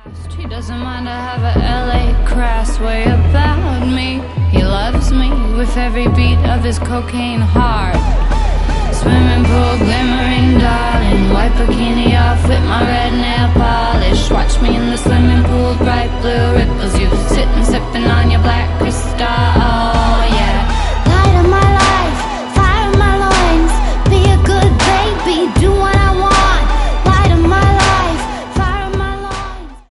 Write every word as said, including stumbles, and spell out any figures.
He doesn't mind I have a L A crass way about me. He loves me with every beat of his cocaine heart. Swimming pool glimmering, darling. White bikini off with my red nail polish. Watch me in the